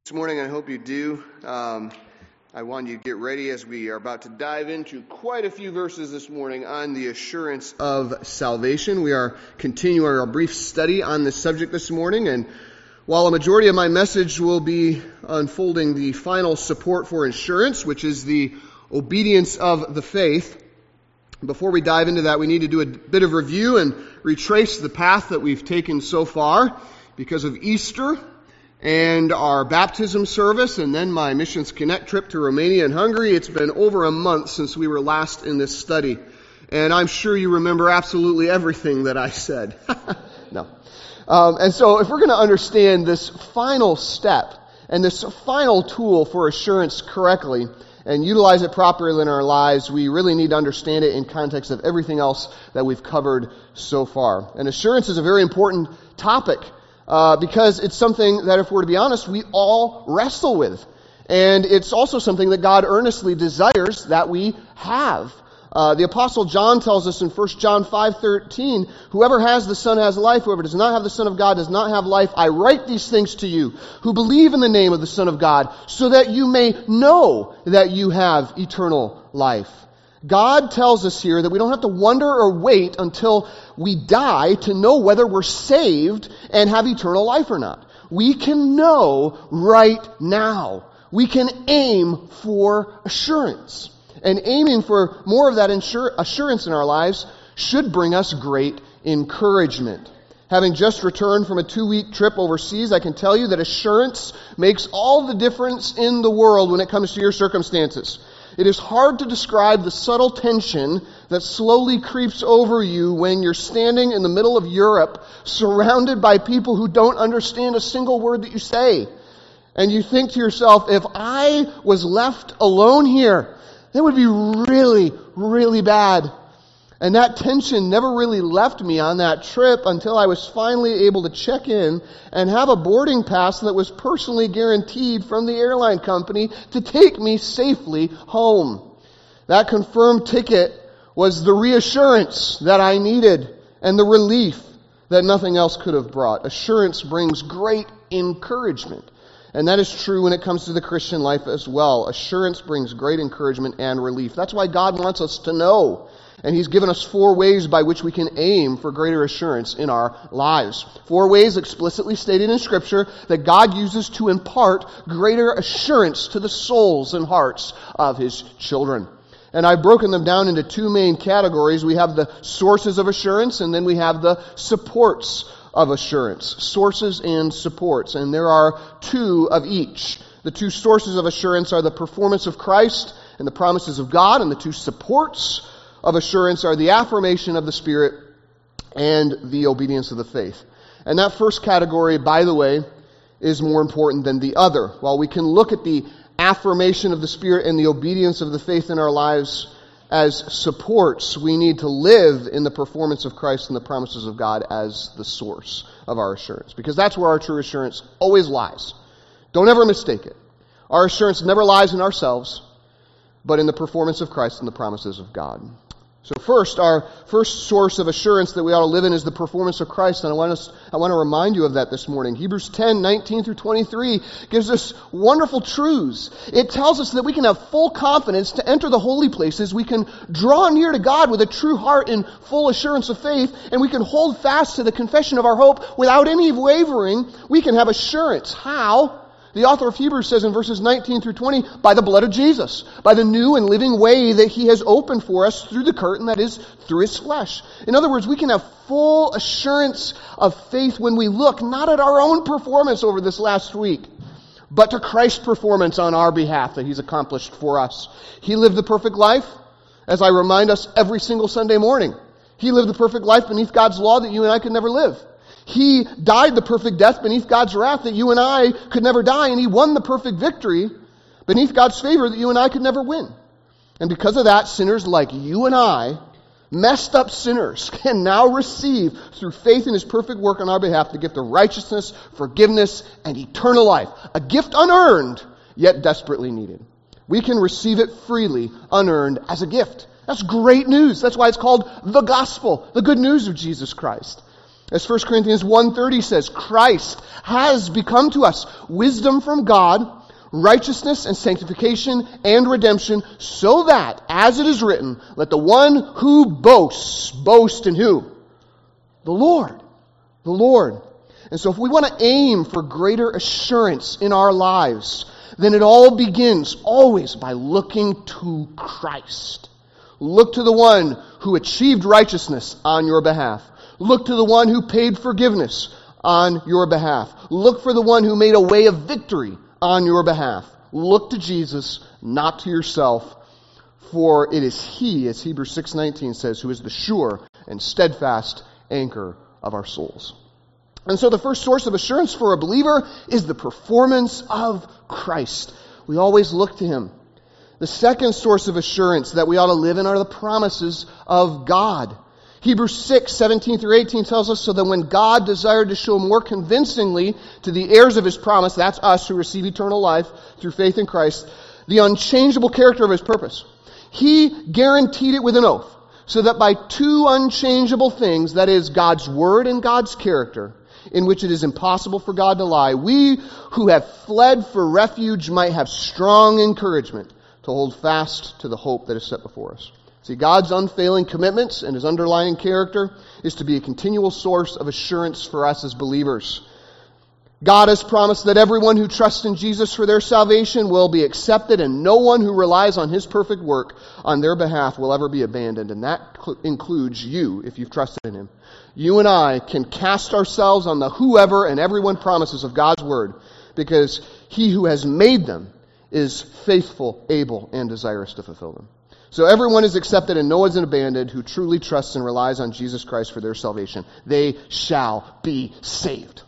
This morning, I hope you do. I want you to get ready as we are about to dive into quite a few verses this morning on the assurance of salvation. We are continuing our brief study on this subject this morning, and while a majority of my message will be unfolding the final support for assurance, which is the obedience of the faith, before we dive into that, we need to do a bit of review and retrace the path that we've taken so far because of Easter and our baptism service, and then my Missions Connect trip to Romania and Hungary. It's been over a month since we were last in this study, and I'm sure you remember absolutely everything that I said. No. And so if we're going to understand this final step and this final tool for assurance correctly and utilize it properly in our lives, we really need to understand it in context of everything else that we've covered so far. And assurance is a very important topic, because it's something that, if we're to be honest, we all wrestle with. And it's also something that God earnestly desires that we have. The Apostle John tells us in 1 John 5:13, "Whoever has the Son has life, whoever does not have the Son of God does not have life. I write these things to you who believe in the name of the Son of God, so that you may know that you have eternal life." God tells us here that we don't have to wonder or wait until we die to know whether we're saved and have eternal life or not. We can know right now. We can aim for assurance. And aiming for more of that assurance in our lives should bring us great encouragement. Having just returned from a 2-week trip overseas, I can tell you that assurance makes all the difference in the world when it comes to your circumstances. It is hard to describe the subtle tension that slowly creeps over you when you're standing in the middle of Europe, surrounded by people who don't understand a single word that you say. And you think to yourself, if I was left alone here, that would be really, really bad. And that tension never really left me on that trip until I was finally able to check in and have a boarding pass that was personally guaranteed from the airline company to take me safely home. That confirmed ticket was the reassurance that I needed and the relief that nothing else could have brought. Assurance brings great encouragement. And that is true when it comes to the Christian life as well. Assurance brings great encouragement and relief. That's why God wants us to know. And He's given us 4 ways by which we can aim for greater assurance in our lives. 4 ways explicitly stated in Scripture that God uses to impart greater assurance to the souls and hearts of His children. And I've broken them down into 2 main categories. We have the sources of assurance, and then we have the supports of assurance. Sources and supports. And there are 2 of each. The 2 sources of assurance are the performance of Christ and the promises of God, and the 2 supports of assurance are the affirmation of the Spirit and the obedience of the faith. And that first category, by the way, is more important than the other. While we can look at the affirmation of the Spirit and the obedience of the faith in our lives as supports, we need to live in the performance of Christ and the promises of God as the source of our assurance. Because that's where our true assurance always lies. Don't ever mistake it. Our assurance never lies in ourselves, but in the performance of Christ and the promises of God. So first, our first source of assurance that we ought to live in is the performance of Christ, and I want to remind you of that this morning. Hebrews 10:19 through 23 gives us wonderful truths. It tells us that we can have full confidence to enter the holy places. We can draw near to God with a true heart and full assurance of faith, and we can hold fast to the confession of our hope without any wavering. We can have assurance. How? The author of Hebrews says in verses 19 through 20, by the blood of Jesus, by the new and living way that He has opened for us through the curtain, that is, through His flesh. In other words, we can have full assurance of faith when we look not at our own performance over this last week, but to Christ's performance on our behalf that He's accomplished for us. He lived the perfect life, as I remind us every single Sunday morning. He lived the perfect life beneath God's law that you and I could never live. He died the perfect death beneath God's wrath that you and I could never die, and He won the perfect victory beneath God's favor that you and I could never win. And because of that, sinners like you and I, messed up sinners, can now receive, through faith in His perfect work on our behalf, the gift of righteousness, forgiveness, and eternal life. A gift unearned, yet desperately needed. We can receive it freely, unearned, as a gift. That's great news. That's why it's called the gospel, the good news of Jesus Christ. As 1 Corinthians 1:30 says, Christ has become to us wisdom from God, righteousness and sanctification and redemption, so that, as it is written, let the one who boasts, boast in who? The Lord. The Lord. And so if we want to aim for greater assurance in our lives, then it all begins always by looking to Christ. Look to the one who achieved righteousness on your behalf. Look to the one who paid forgiveness on your behalf. Look for the one who made a way of victory on your behalf. Look to Jesus, not to yourself, for it is He, as Hebrews 6:19 says, who is the sure and steadfast anchor of our souls. And so the first source of assurance for a believer is the performance of Christ. We always look to Him. The second source of assurance that we ought to live in are the promises of God. Hebrews 6:17-18 tells us, so that when God desired to show more convincingly to the heirs of His promise, that's us who receive eternal life through faith in Christ, the unchangeable character of His purpose, He guaranteed it with an oath, so that by two unchangeable things, that is, God's word and God's character, in which it is impossible for God to lie, we who have fled for refuge might have strong encouragement to hold fast to the hope that is set before us. See, God's unfailing commitments and His underlying character is to be a continual source of assurance for us as believers. God has promised that everyone who trusts in Jesus for their salvation will be accepted, and no one who relies on His perfect work on their behalf will ever be abandoned, and that includes you if you've trusted in Him. You and I can cast ourselves on the whoever and everyone promises of God's Word, because He who has made them is faithful, able, and desirous to fulfill them. So everyone is accepted and no one's abandoned who truly trusts and relies on Jesus Christ for their salvation. They shall be saved.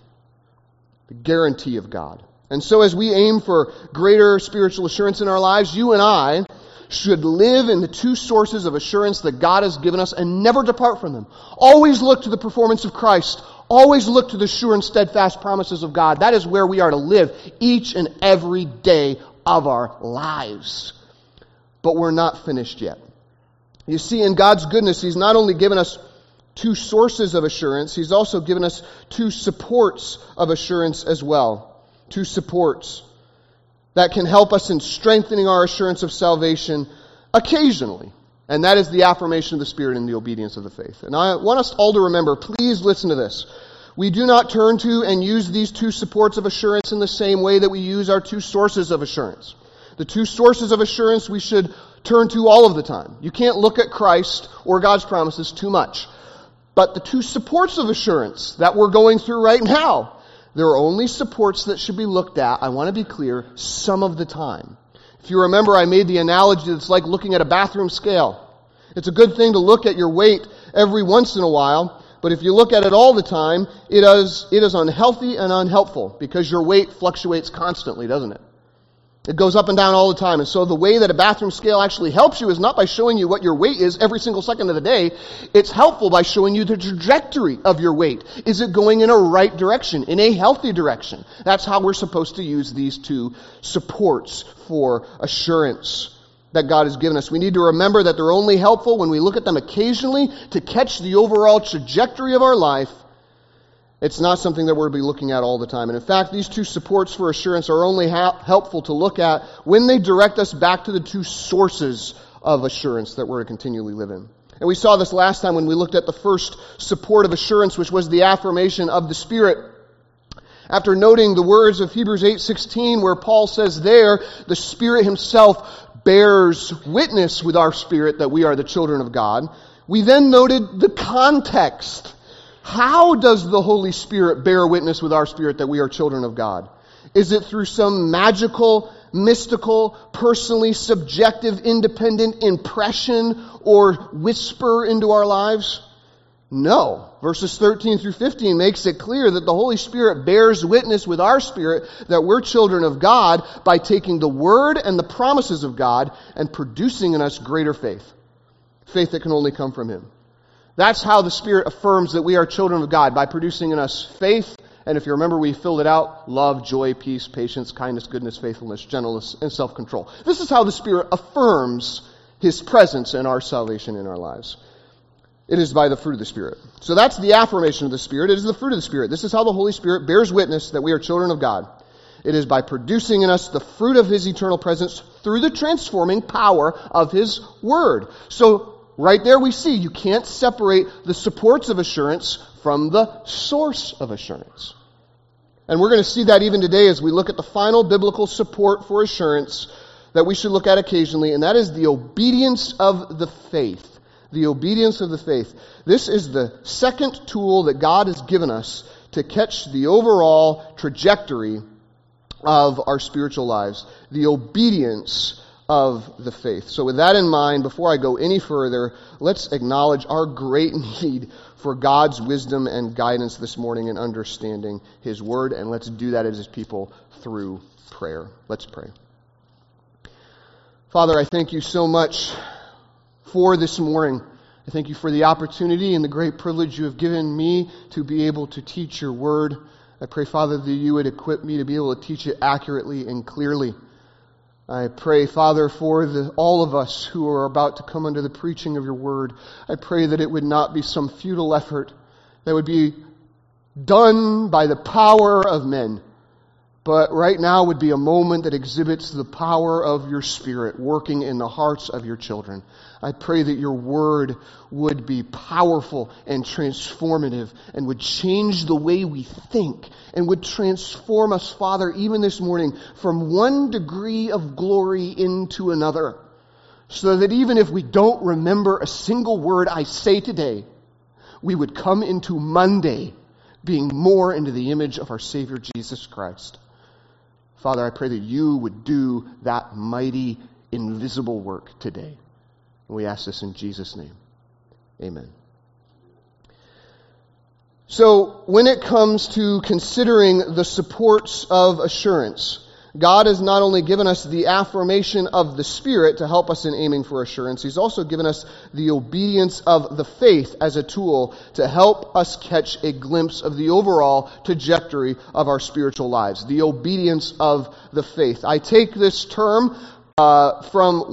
The guarantee of God. And so as we aim for greater spiritual assurance in our lives, you and I should live in the two sources of assurance that God has given us and never depart from them. Always look to the performance of Christ. Always look to the sure and steadfast promises of God. That is where we are to live each and every day of our lives. But we're not finished yet. You see, in God's goodness, He's not only given us two sources of assurance, He's also given us two supports of assurance as well. Two supports that can help us in strengthening our assurance of salvation occasionally. And that is the affirmation of the Spirit and the obedience of the faith. And I want us all to remember, please listen to this. We do not turn to and use these two supports of assurance in the same way that we use our two sources of assurance. The two sources of assurance we should turn to all of the time. You can't look at Christ or God's promises too much. But the two supports of assurance that we're going through right now, there are only supports that should be looked at, I want to be clear, some of the time. If you remember, I made the analogy that it's like looking at a bathroom scale. It's a good thing to look at your weight every once in a while, but if you look at it all the time, it is unhealthy and unhelpful because your weight fluctuates constantly, doesn't it? It goes up and down all the time. And so the way that a bathroom scale actually helps you is not by showing you what your weight is every single second of the day. It's helpful by showing you the trajectory of your weight. Is it going in a right direction, in a healthy direction? That's how we're supposed to use these two supports for assurance that God has given us. We need to remember that they're only helpful when we look at them occasionally to catch the overall trajectory of our life. It's not something that we're to be looking at all the time. And in fact, these two supports for assurance are only helpful to look at when they direct us back to the two sources of assurance that we're to continually live in. And we saw this last time when we looked at the first support of assurance, which was the affirmation of the Spirit. After noting the words of Hebrews 8:16, where Paul says there, the Spirit Himself bears witness with our spirit that we are the children of God, we then noted the context. How does the Holy Spirit bear witness with our spirit that we are children of God? Is it through some magical, mystical, personally subjective, independent impression or whisper into our lives? No. Verses 13 through 15 makes it clear that the Holy Spirit bears witness with our spirit that we're children of God by taking the Word and the promises of God and producing in us greater faith. Faith that can only come from Him. That's how the Spirit affirms that we are children of God, by producing in us faith, and if you remember, we filled it out, love, joy, peace, patience, kindness, goodness, faithfulness, gentleness, and self-control. This is how the Spirit affirms His presence and our salvation in our lives. It is by the fruit of the Spirit. So that's the affirmation of the Spirit. It is the fruit of the Spirit. This is how the Holy Spirit bears witness that we are children of God. It is by producing in us the fruit of His eternal presence through the transforming power of His Word. So right there we see you can't separate the supports of assurance from the source of assurance. And we're going to see that even today as we look at the final biblical support for assurance that we should look at occasionally, and that is the obedience of the faith. The obedience of the faith. This is the second tool that God has given us to catch the overall trajectory of our spiritual lives. The obedience of the faith. So with that in mind, before I go any further, let's acknowledge our great need for God's wisdom and guidance this morning in understanding His Word, and let's do that as His people through prayer. Let's pray. Father, I thank You so much for this morning. I thank You for the opportunity and the great privilege You have given me to be able to teach Your Word. I pray, Father, that You would equip me to be able to teach it accurately and clearly. I pray, Father, for all of us who are about to come under the preaching of Your Word. I pray that it would not be some futile effort that would be done by the power of men, but right now would be a moment that exhibits the power of Your Spirit working in the hearts of Your children. I pray that Your Word would be powerful and transformative and would change the way we think and would transform us, Father, even this morning from one degree of glory into another, so that even if we don't remember a single word I say today, we would come into Monday being more into the image of our Savior Jesus Christ. Father, I pray that You would do that mighty, invisible work today. And we ask this in Jesus' name. Amen. So, when it comes to considering the supports of assurance, God has not only given us the affirmation of the Spirit to help us in aiming for assurance, He's also given us the obedience of the faith as a tool to help us catch a glimpse of the overall trajectory of our spiritual lives. The obedience of the faith. I take this term from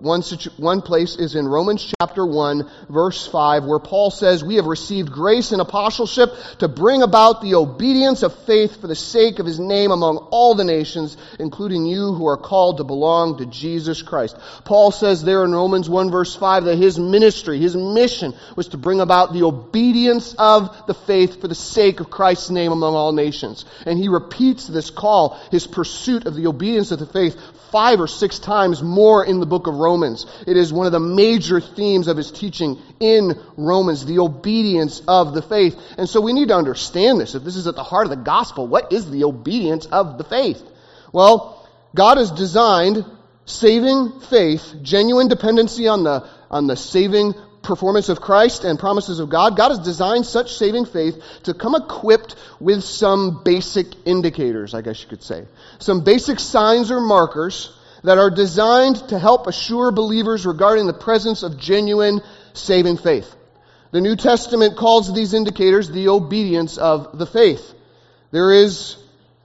one place is in Romans chapter 1, verse 5, where Paul says, "We have received grace and apostleship to bring about the obedience of faith for the sake of His name among all the nations, including you who are called to belong to Jesus Christ." Paul says there in Romans 1, verse 5, that his ministry, his mission, was to bring about the obedience of the faith for the sake of Christ's name among all nations. And he repeats this call, his pursuit of the obedience of the faith, 5 or 6 times more in the book of Romans. It is one of the major themes of his teaching in Romans, the obedience of the faith. And so we need to understand this. If this is at the heart of the gospel, what is the obedience of the faith? Well, God has designed saving faith, genuine dependency on the saving performance of Christ and promises of God. God has designed such saving faith to come equipped with some basic indicators, I guess you could say. Some basic signs or markers that are designed to help assure believers regarding the presence of genuine saving faith. The New Testament calls these indicators the obedience of the faith. There is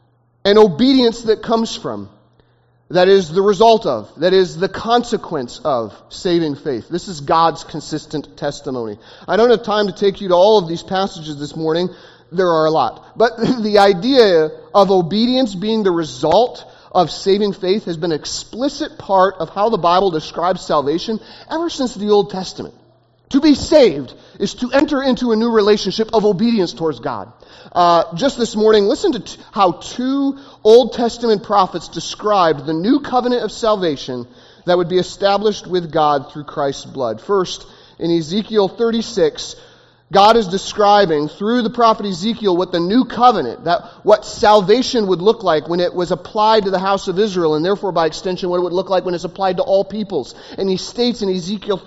an obedience that comes from, that is the result of, that is the consequence of saving faith. This is God's consistent testimony. I don't have time to take you to all of these passages this morning. There are a lot. But the idea of obedience being the result of saving faith has been an explicit part of how the Bible describes salvation ever since the Old Testament. To be saved is to enter into a new relationship of obedience towards God. Just this morning, listen to how 2 Old Testament prophets described the new covenant of salvation that would be established with God through Christ's blood. First, in Ezekiel 36, God is describing through the prophet Ezekiel what the new covenant, what salvation would look like when it was applied to the house of Israel, and therefore by extension what it would look like when it's applied to all peoples. And he states in Ezekiel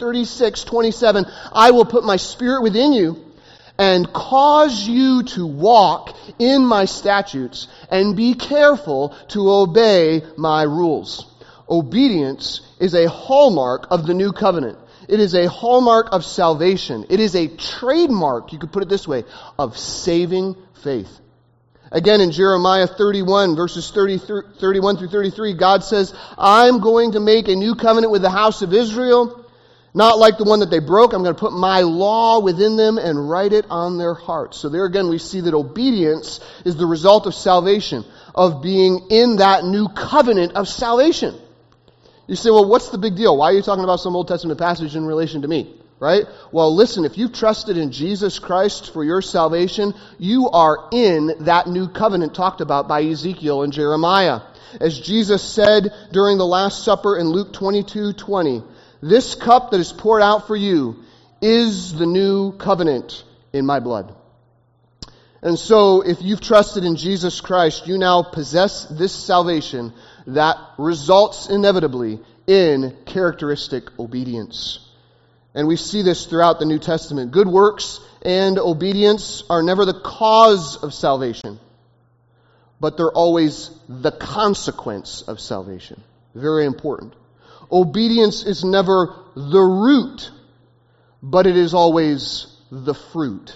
36:27, "I will put my spirit within you and cause you to walk in my statutes and be careful to obey my rules." Obedience is a hallmark of the new covenant. It is a hallmark of salvation. It is a trademark, you could put it this way, of saving faith. Again, in Jeremiah 31, verses 31 through 33, God says, "I'm going to make a new covenant with the house of Israel, Not like the one that they broke. I'm going to put my law within them and write it on their hearts. So there again we see that obedience is the result of salvation, of being in that new covenant of salvation. You say, well, what's the big deal? Why are you talking about some Old Testament passage in relation to me? Right? Well, listen, if you've trusted in Jesus Christ for your salvation, you are in that new covenant talked about by Ezekiel and Jeremiah. As Jesus said during the Last Supper in Luke 22:20, this cup that is poured out for you is the new covenant in my blood. And so, if you've trusted in Jesus Christ, you now possess this salvation that results inevitably in characteristic obedience. And we see this throughout the New Testament. Good works and obedience are never the cause of salvation, but they're always the consequence of salvation. Very important. Obedience is never the root, but it is always the fruit.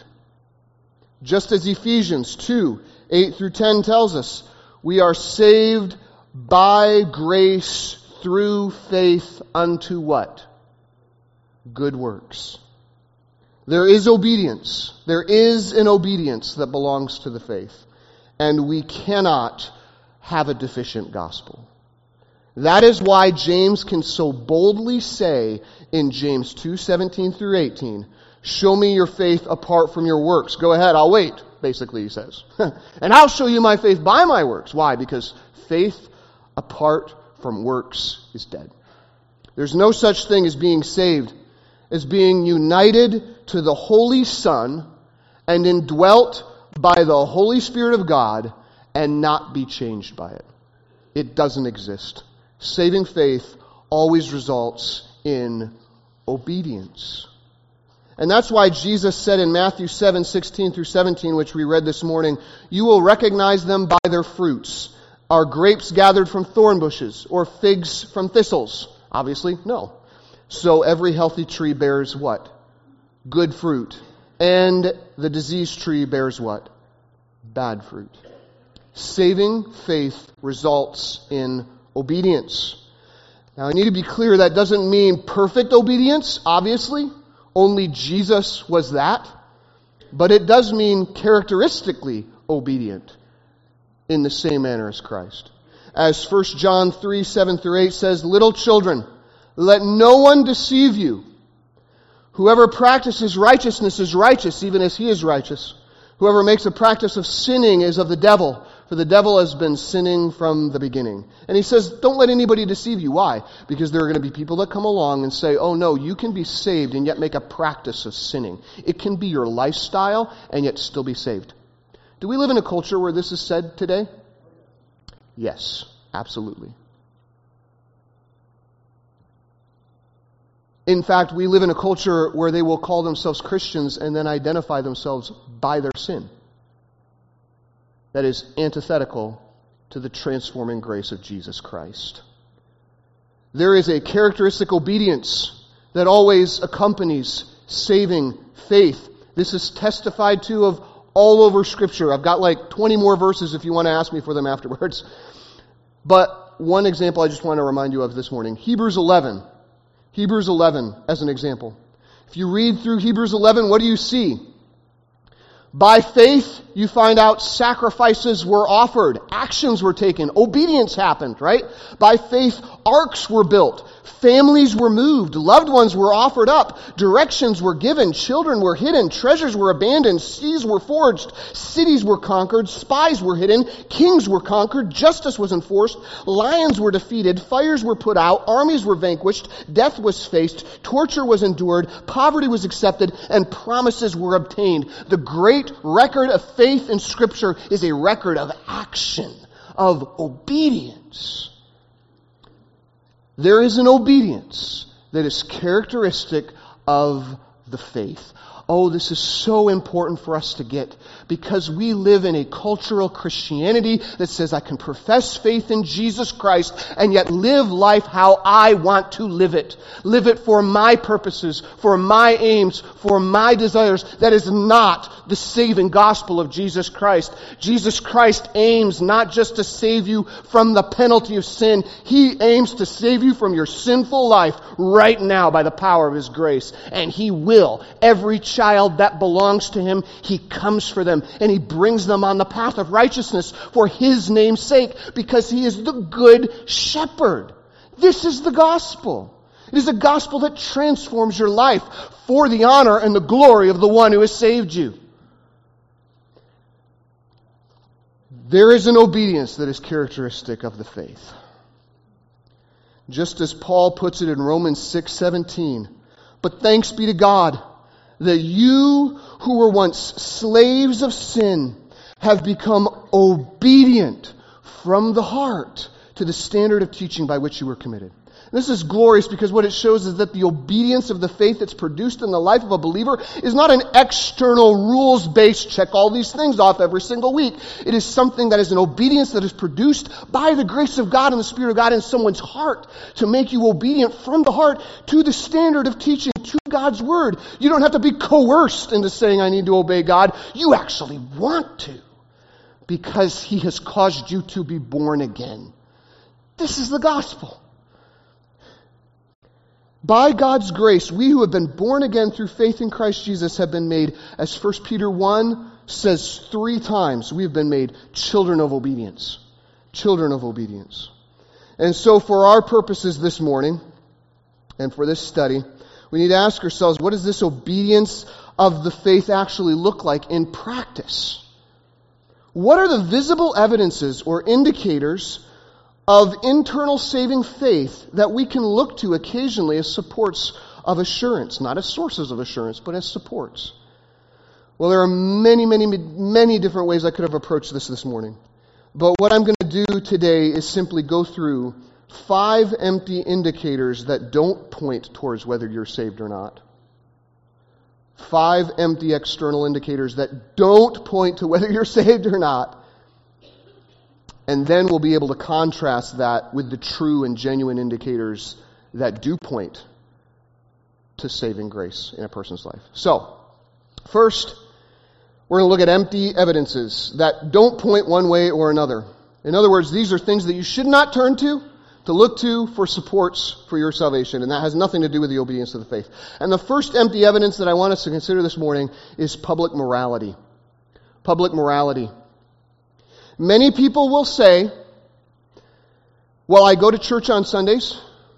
Just as Ephesians 2:8-10 tells us, we are saved by grace through faith unto what? Good works. There is obedience. There is an obedience that belongs to the faith. And we cannot have a deficient gospel. That is why James can so boldly say in James 2:17-18, show me your faith apart from your works. Go ahead, I'll wait, basically he says. And I'll show you my faith by my works. Why? Because faith apart from works is dead. There's no such thing as being saved, as being united to the Holy Son and indwelt by the Holy Spirit of God and not be changed by it. It doesn't exist. Saving faith always results in obedience. And that's why Jesus said in Matthew 7:16-17, which we read this morning, you will recognize them by their fruits. Are grapes gathered from thorn bushes or figs from thistles? Obviously, no. So every healthy tree bears what? Good fruit. And the diseased tree bears what? Bad fruit. Saving faith results in obedience. Now I need to be clear, that doesn't mean perfect obedience, obviously. Only Jesus was that. But it does mean characteristically obedient in the same manner as Christ. As 1 John 3:7-8 says, little children, let no one deceive you. Whoever practices righteousness is righteous, even as he is righteous. Whoever makes a practice of sinning is of the devil, for the devil has been sinning from the beginning. And he says, don't let anybody deceive you. Why? Because there are going to be people that come along and say, oh no, you can be saved and yet make a practice of sinning. It can be your lifestyle and yet still be saved. Do we live in a culture where this is said today? Yes, absolutely. In fact, we live in a culture where they will call themselves Christians and then identify themselves by their sin. That is antithetical to the transforming grace of Jesus Christ. There is a characteristic obedience that always accompanies saving faith. This is testified to of all over Scripture. I've got like 20 more verses if you want to ask me for them afterwards. But one example I just want to remind you of this morning. Hebrews 11 as an example. If you read through Hebrews 11, what do you see? By faith, you find out sacrifices were offered, actions were taken, obedience happened, right? By faith, arks were built, families were moved, loved ones were offered up, directions were given, children were hidden, treasures were abandoned, seas were forged, cities were conquered, spies were hidden, kings were conquered, justice was enforced, lions were defeated, fires were put out, armies were vanquished, death was faced, torture was endured, poverty was accepted, and promises were obtained. The great record of faith in Scripture is a record of action, of obedience. There is an obedience that is characteristic of the faith. Oh, this is so important for us to get, because we live in a cultural Christianity that says I can profess faith in Jesus Christ and yet live life how I want to live it. Live it for my purposes, for my aims, for my desires. That is not the saving gospel of Jesus Christ. Jesus Christ aims not just to save you from the penalty of sin. He aims to save you from your sinful life right now by the power of His grace. And He will. Every child that belongs to Him, He comes for them and He brings them on the path of righteousness for His name's sake, because He is the good shepherd. This is the gospel. It is a gospel that transforms your life for the honor and the glory of the one who has saved you. There is an obedience that is characteristic of the faith. Just as Paul puts it in Romans 6:17, but thanks be to God that you who were once slaves of sin have become obedient from the heart to the standard of teaching by which you were committed. This is glorious because what it shows is that the obedience of the faith that's produced in the life of a believer is not an external rules-based check all these things off every single week. It is something that is an obedience that is produced by the grace of God and the Spirit of God in someone's heart to make you obedient from the heart to the standard of teaching, to God's Word. You don't have to be coerced into saying, I need to obey God. You actually want to, because He has caused you to be born again. This is the gospel. By God's grace, we who have been born again through faith in Christ Jesus have been made, as 1 Peter 1 says 3 times, we have been made children of obedience. Children of obedience. And so for our purposes this morning, and for this study, we need to ask ourselves, what does this obedience of the faith actually look like in practice? What are the visible evidences or indicators of internal saving faith that we can look to occasionally as supports of assurance, not as sources of assurance, but as supports? Well, there are many different ways I could have approached this morning. But what I'm going to do today is simply go through 5 empty indicators that don't point towards whether you're saved or not. 5 empty external indicators that don't point to whether you're saved or not. And then we'll be able to contrast that with the true and genuine indicators that do point to saving grace in a person's life. So, first, we're going to look at empty evidences that don't point one way or another. In other words, these are things that you should not turn to look to for supports for your salvation. And that has nothing to do with the obedience of the faith. And the first empty evidence that I want us to consider this morning is public morality. Public morality. Many people will say, well, I go to church on Sundays.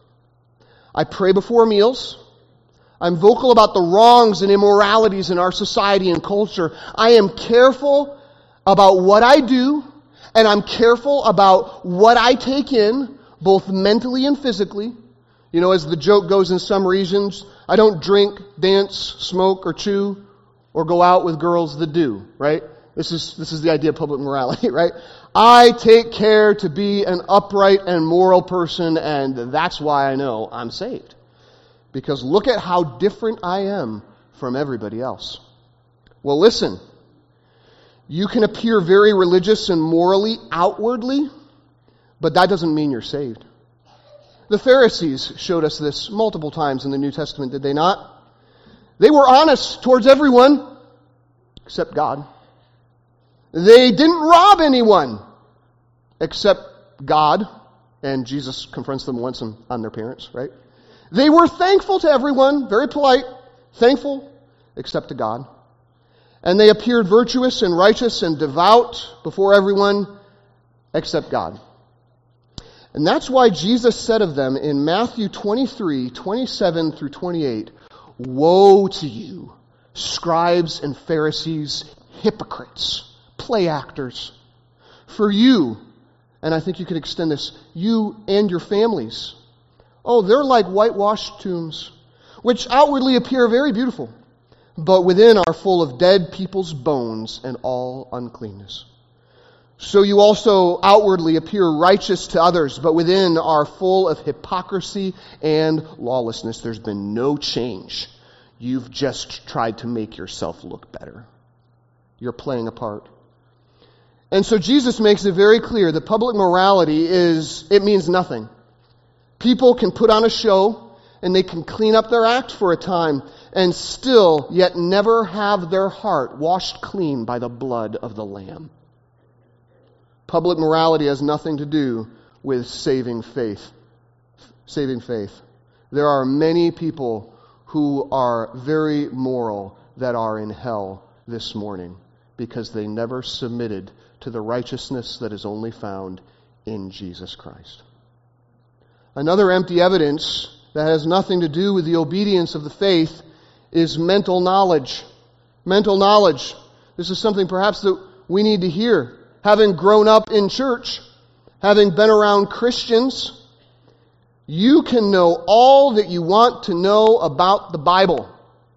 I pray before meals. I'm vocal about the wrongs and immoralities in our society and culture. I am careful about what I do, and I'm careful about what I take in, both mentally and physically. You know, as the joke goes in some regions, I don't drink, dance, smoke, or chew, or go out with girls that do, right? This is the idea of public morality, right? I take care to be an upright and moral person, and that's why I know I'm saved. Because look at how different I am from everybody else. Well, listen. You can appear very religious and morally outwardly, but that doesn't mean you're saved. The Pharisees showed us this multiple times in the New Testament, did they not? They were honest towards everyone except God. They didn't rob anyone except God, and Jesus confronts them once on their parents, right? They were thankful to everyone, very polite, thankful, except to God. And they appeared virtuous and righteous and devout before everyone except God. And that's why Jesus said of them in Matthew 23, 27 through 28, woe to you, scribes and Pharisees, hypocrites, play actors. For you, and I think you can extend this, you and your families. Oh, they're like whitewashed tombs, which outwardly appear very beautiful, but within are full of dead people's bones and all uncleanness. So you also outwardly appear righteous to others, but within are full of hypocrisy and lawlessness. There's been no change. You've just tried to make yourself look better. You're playing a part. And so Jesus makes it very clear that public morality it means nothing. People can put on a show and they can clean up their act for a time and still yet never have their heart washed clean by the blood of the Lamb. Public morality has nothing to do with saving faith. Saving faith. There are many people who are very moral that are in hell this morning because they never submitted to the righteousness that is only found in Jesus Christ. Another empty evidence that has nothing to do with the obedience of the faith is mental knowledge. Mental knowledge. This is something perhaps that we need to hear. Having grown up in church, having been around Christians, you can know all that you want to know about the Bible.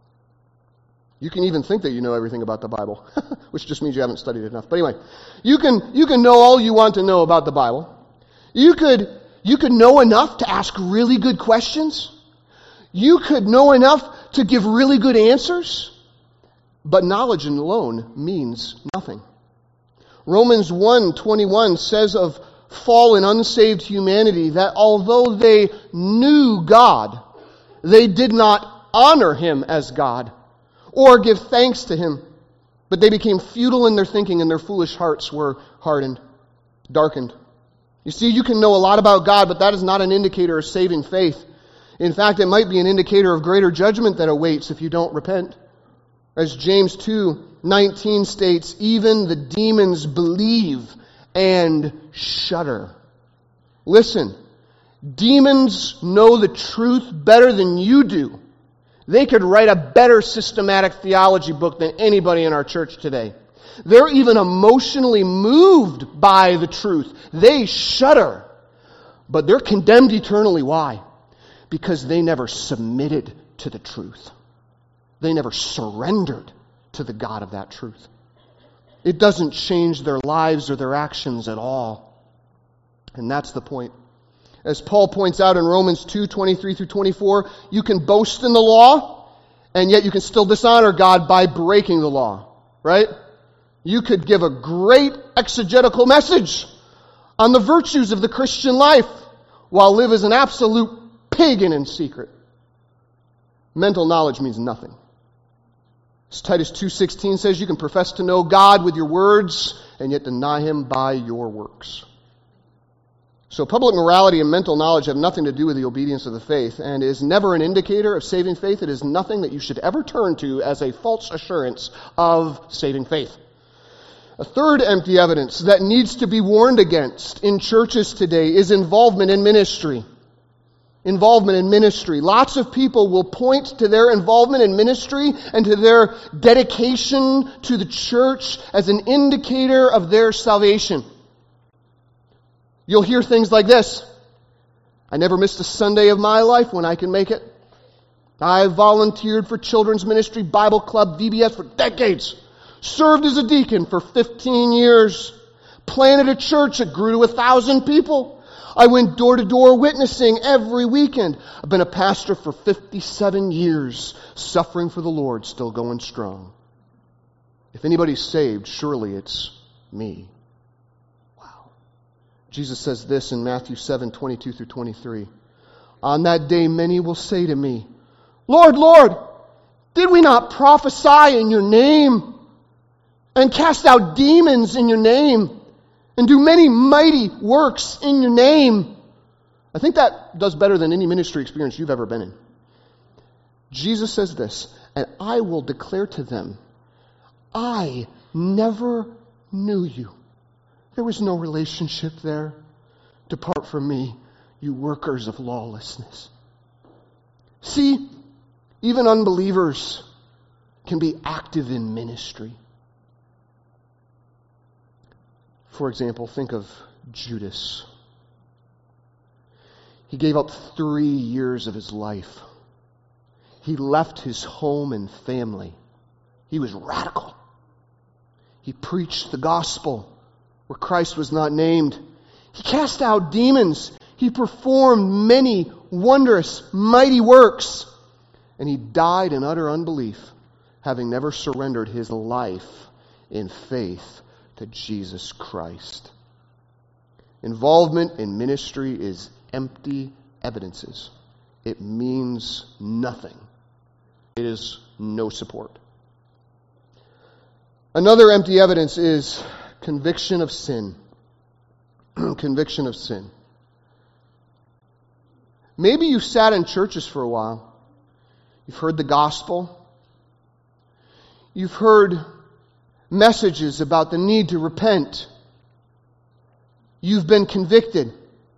You can even think that you know everything about the Bible, which just means you haven't studied enough. But anyway, you can know all you want to know about the Bible. You could know enough to ask really good questions. You could know enough to give really good answers. But knowledge alone means nothing. Romans 1:21 says of fallen, unsaved humanity that although they knew God, they did not honor Him as God or give thanks to Him, but they became futile in their thinking and their foolish hearts were hardened, darkened. You see, you can know a lot about God, but that is not an indicator of saving faith. In fact, it might be an indicator of greater judgment that awaits if you don't repent. As James 2:19 states, even the demons believe and shudder. Listen, demons know the truth better than you do. They could write a better systematic theology book than anybody in our church today. They're even emotionally moved by the truth. They shudder. But they're condemned eternally. Why? Because they never submitted to the truth. They never surrendered to the God of that truth. It doesn't change their lives or their actions at all. And that's the point. As Paul points out in Romans 2:23 through 24, you can boast in the law, and yet you can still dishonor God by breaking the law. Right? You could give a great exegetical message on the virtues of the Christian life while live as an absolute pagan in secret. Mental knowledge means nothing. As Titus 2:16 says, you can profess to know God with your words and yet deny Him by your works. So public morality and mental knowledge have nothing to do with the obedience of the faith and is never an indicator of saving faith. It is nothing that you should ever turn to as a false assurance of saving faith. A third empty evidence that needs to be warned against in churches today is involvement in ministry. Involvement in ministry. Lots of people will point to their involvement in ministry and to their dedication to the church as an indicator of their salvation. You'll hear things like this. I never missed a Sunday of my life when I can make it. I volunteered for children's ministry, Bible club, VBS for decades. Served as a deacon for 15 years. Planted a church that grew to 1,000 people. I went door to door witnessing every weekend. I've been a pastor for 57 years, suffering for the Lord, still going strong. If anybody's saved, surely it's me. Wow. Jesus says this in Matthew 7:22 through 23. On that day many will say to me, Lord, Lord, did we not prophesy in your name and cast out demons in your name and do many mighty works in your name? I think that does better than any ministry experience you've ever been in. Jesus says this, and I will declare to them, I never knew you. There was no relationship there. Depart from me, you workers of lawlessness. See, even unbelievers can be active in ministry. For example, think of Judas. He gave up 3 years of his life. He left his home and family. He was radical. He preached the gospel where Christ was not named. He cast out demons. He performed many wondrous, mighty works. And he died in utter unbelief, having never surrendered his life in faith to Jesus Christ. Involvement in ministry is empty evidences. It means nothing. It is no support. Another empty evidence is conviction of sin. Conviction of sin. Maybe you sat in churches for a while. You've heard the gospel. You've heard messages about the need to repent. You've been convicted.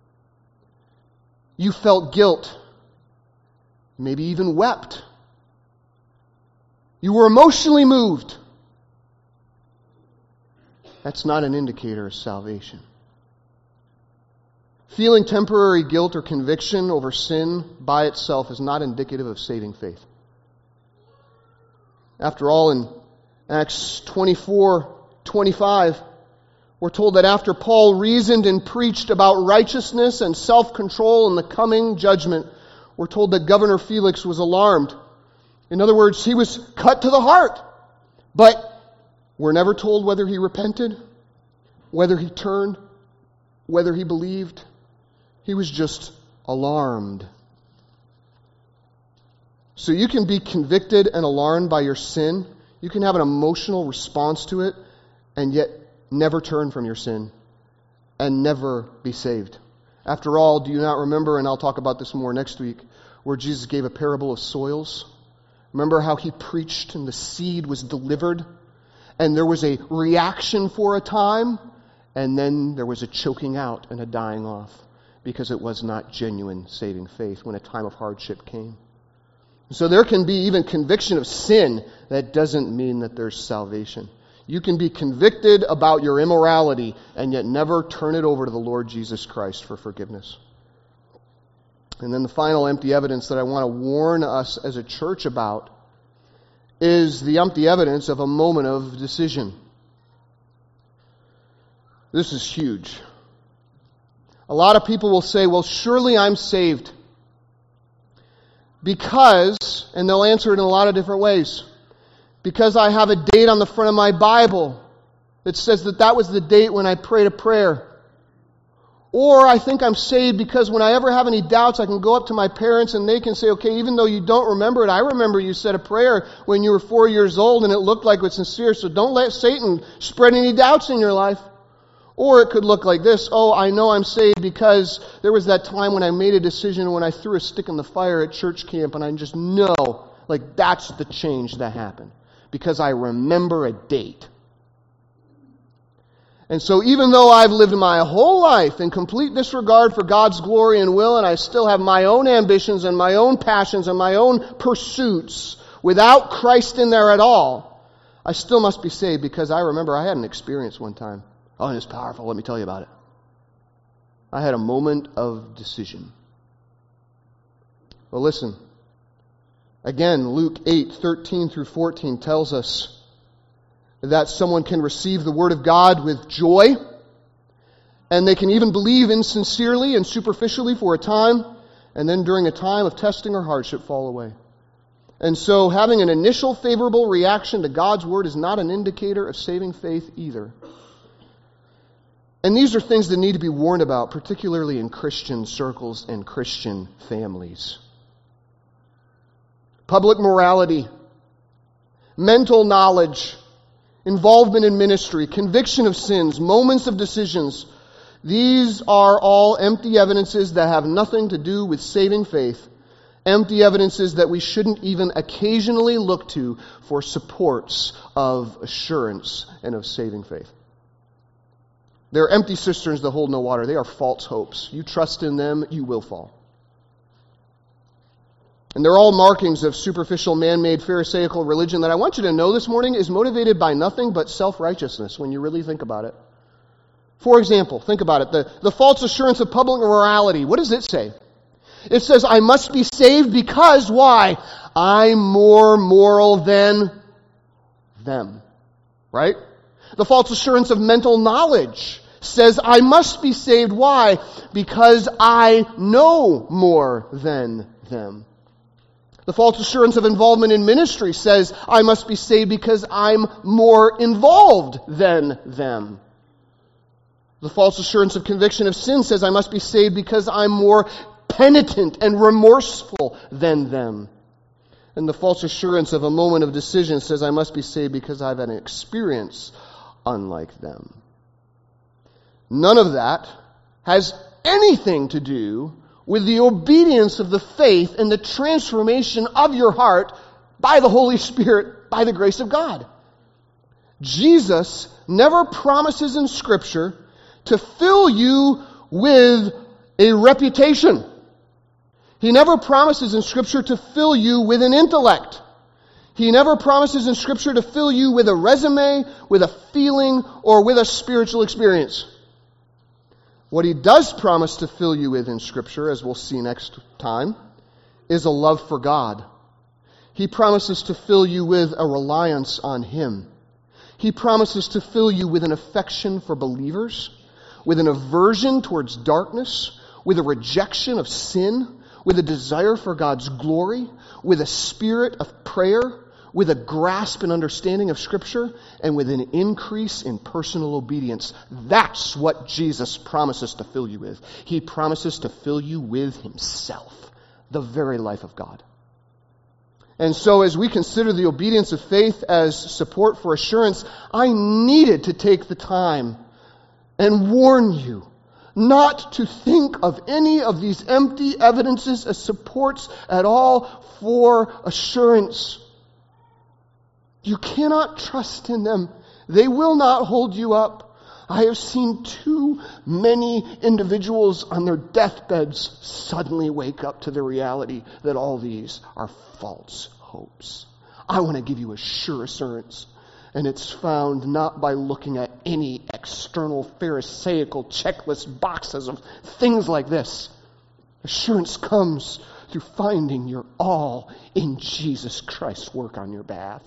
You felt guilt. Maybe even wept. You were emotionally moved. That's not an indicator of salvation. Feeling temporary guilt or conviction over sin by itself is not indicative of saving faith. After all, in Acts 24:25, we're told that after Paul reasoned and preached about righteousness and self-control and the coming judgment, we're told that Governor Felix was alarmed. In other words, he was cut to the heart. But we're never told whether he repented, whether he turned, whether he believed. He was just alarmed. So you can be convicted and alarmed by your sin. You can have an emotional response to it and yet never turn from your sin and never be saved. After all, do you not remember, and I'll talk about this more next week, where Jesus gave a parable of soils? Remember how he preached and the seed was delivered and there was a reaction for a time and then there was a choking out and a dying off, because it was not genuine saving faith when a time of hardship came. So there can be even conviction of sin. That doesn't mean that there's salvation. You can be convicted about your immorality and yet never turn it over to the Lord Jesus Christ for forgiveness. And then the final empty evidence that I want to warn us as a church about is the empty evidence of a moment of decision. This is huge. A lot of people will say, well, surely I'm saved because, and they'll answer it in a lot of different ways, because I have a date on the front of my Bible that says that was the date when I prayed a prayer. Or I think I'm saved because when I ever have any doubts, I can go up to my parents and they can say, okay, even though you don't remember it, I remember you said a prayer when you were 4 years old and it looked like it was sincere, so don't let Satan spread any doubts in your life. Or it could look like this: oh, I know I'm saved because there was that time when I made a decision when I threw a stick in the fire at church camp, and I just know, like, that's the change that happened. Because I remember a date. And so even though I've lived my whole life in complete disregard for God's glory and will, and I still have my own ambitions and my own passions and my own pursuits without Christ in there at all, I still must be saved because I remember I had an experience one time. Oh, and it's powerful. Let me tell you about it. I had a moment of decision. Well, listen. Again, Luke 8:13-14 tells us that someone can receive the Word of God with joy, and they can even believe insincerely and superficially for a time, and then during a time of testing or hardship fall away. And so having an initial favorable reaction to God's Word is not an indicator of saving faith either. And these are things that need to be warned about, particularly in Christian circles and Christian families. Public morality, mental knowledge, involvement in ministry, conviction of sins, moments of decisions. These are all empty evidences that have nothing to do with saving faith. Empty evidences that we shouldn't even occasionally look to for supports of assurance and of saving faith. They're empty cisterns that hold no water. They are false hopes. You trust in them, you will fall. And they're all markings of superficial, man-made, pharisaical religion that I want you to know this morning is motivated by nothing but self-righteousness when you really think about it. For example, think about it. The false assurance of public morality. What does it say? It says, I must be saved because, why? I'm more moral than them. Right? The false assurance of mental knowledge says, I must be saved. Why? Because I know more than them. The false assurance of involvement in ministry says, I must be saved because I'm more involved than them. The false assurance of conviction of sin says, I must be saved because I'm more penitent and remorseful than them. And the false assurance of a moment of decision says, I must be saved because I've had an experience unlike them. None of that has anything to do with the obedience of the faith and the transformation of your heart by the Holy Spirit, by the grace of God. Jesus never promises in Scripture to fill you with a reputation. He never promises in Scripture to fill you with an intellect. He never promises in Scripture to fill you with a resume, with a feeling, or with a spiritual experience. What He does promise to fill you with in Scripture, as we'll see next time, is a love for God. He promises to fill you with a reliance on Him. He promises to fill you with an affection for believers, with an aversion towards darkness, with a rejection of sin, with a desire for God's glory, with a spirit of prayer, with a grasp and understanding of Scripture, and with an increase in personal obedience. That's what Jesus promises to fill you with. He promises to fill you with Himself, the very life of God. And so as we consider the obedience of faith as support for assurance, I needed to take the time and warn you not to think of any of these empty evidences as supports at all for assurance. You cannot trust in them. They will not hold you up. I have seen too many individuals on their deathbeds suddenly wake up to the reality that all these are false hopes. I want to give you a sure assurance. And it's found not by looking at any external pharisaical checklist boxes of things like this. Assurance comes through finding your all in Jesus Christ's work on your behalf.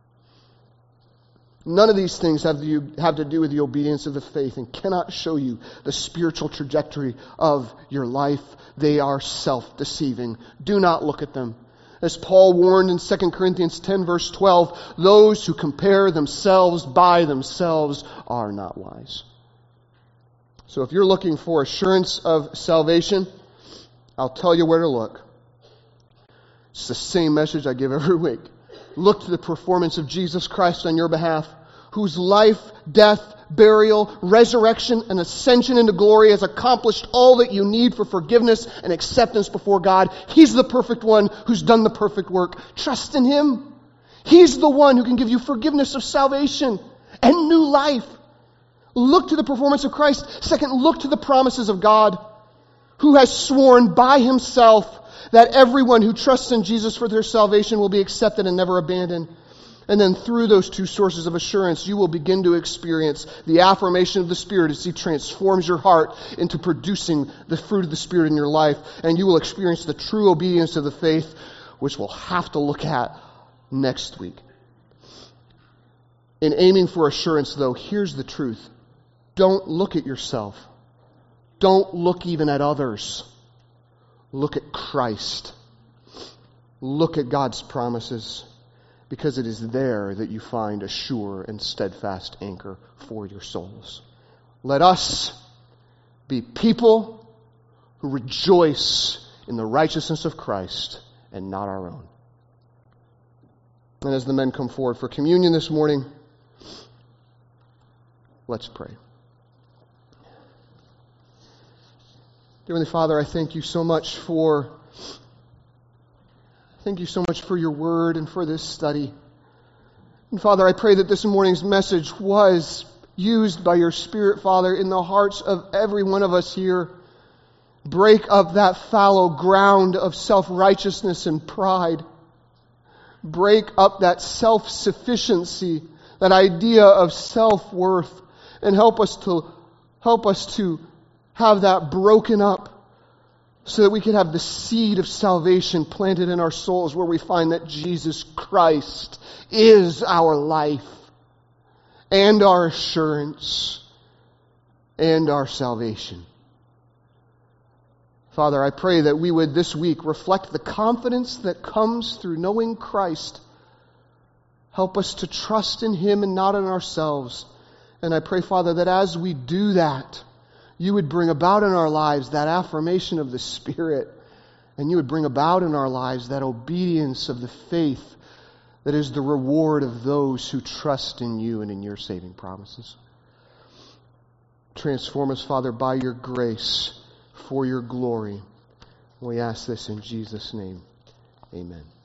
None of these things have to do with the obedience of the faith and cannot show you the spiritual trajectory of your life. They are self-deceiving. Do not look at them. As Paul warned in 2 Corinthians 10 verse 12, those who compare themselves by themselves are not wise. So if you're looking for assurance of salvation, I'll tell you where to look. It's the same message I give every week. Look to the performance of Jesus Christ on your behalf, whose life, death, burial, resurrection, and ascension into glory has accomplished all that you need for forgiveness and acceptance before God. He's the perfect one who's done the perfect work. Trust in Him. He's the one who can give you forgiveness of salvation and new life. Look to the performance of Christ. Second, look to the promises of God, who has sworn by Himself that everyone who trusts in Jesus for their salvation will be accepted and never abandoned. And then through those two sources of assurance, you will begin to experience the affirmation of the Spirit as He transforms your heart into producing the fruit of the Spirit in your life. And you will experience the true obedience of the faith, which we'll have to look at next week. In aiming for assurance, though, here's the truth. Don't look at yourself. Don't look even at others. Look at Christ. Look at God's promises, because it is there that you find a sure and steadfast anchor for your souls. Let us be people who rejoice in the righteousness of Christ and not our own. And as the men come forward for communion this morning, let's pray. Dear Heavenly Father, I thank you so much for your word and for this study. And Father, I pray that this morning's message was used by your Spirit, Father, in the hearts of every one of us here. Break up that fallow ground of self-righteousness and pride. Break up that self-sufficiency, that idea of self-worth, and help us to have that broken up, so that we can have the seed of salvation planted in our souls, where we find that Jesus Christ is our life and our assurance and our salvation. Father, I pray that we would this week reflect the confidence that comes through knowing Christ. Help us to trust in Him and not in ourselves. And I pray, Father, that as we do that, You would bring about in our lives that affirmation of the Spirit, and You would bring about in our lives that obedience of the faith that is the reward of those who trust in You and in Your saving promises. Transform us, Father, by Your grace, for Your glory. We ask this in Jesus' name. Amen.